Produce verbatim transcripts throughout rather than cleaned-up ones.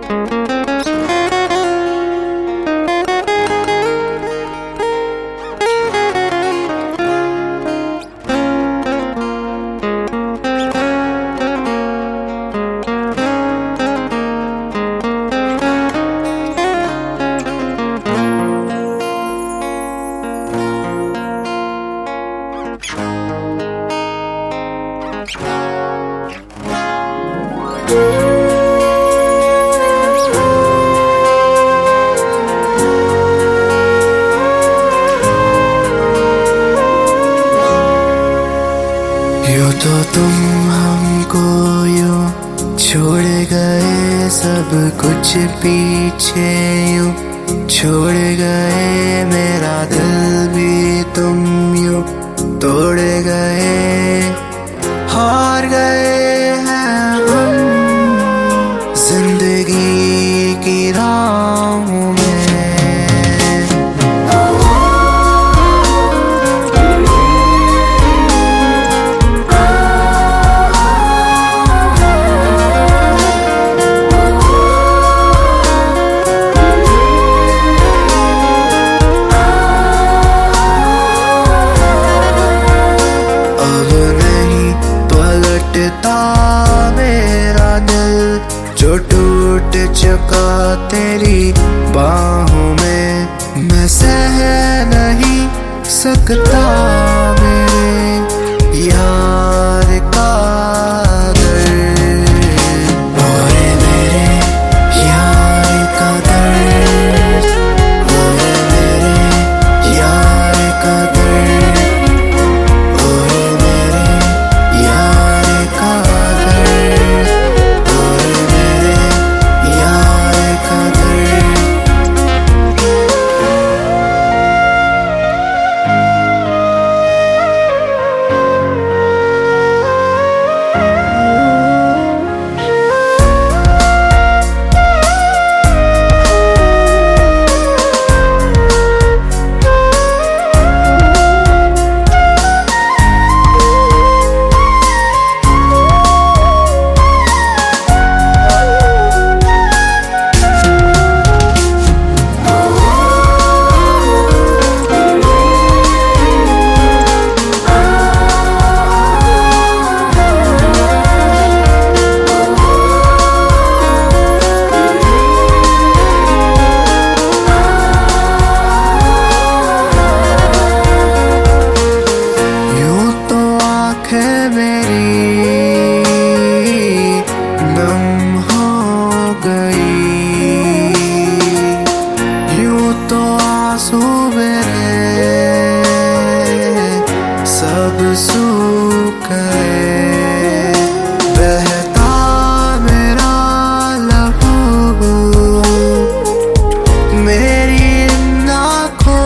यूं तो तुम हमको यूं छोड़ गए, सब कुछ पीछे यूं छोड़ गए। मेरा दिल भी तुम यूं तोड़ गए। हार गए हैं हम जिंदगी की राहों में। मेरा दिल जो टूट चुका तेरी बाहों में, मैं सह नहीं सकता मेरे यार का दर्द। और मेरे यार का दर्द, और मेरे यार का दर्द, और मेरे यार का सब सूख गए। बहता मेरा लहू मेरी आँखों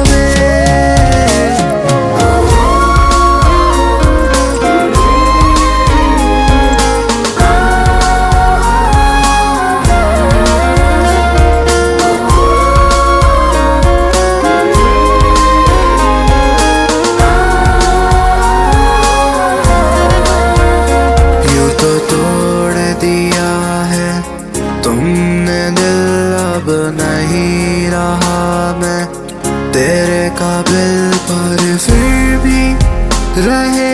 तुमने दिल, अब नहीं रहा मैं तेरे काबिल, पर फिर भी रहे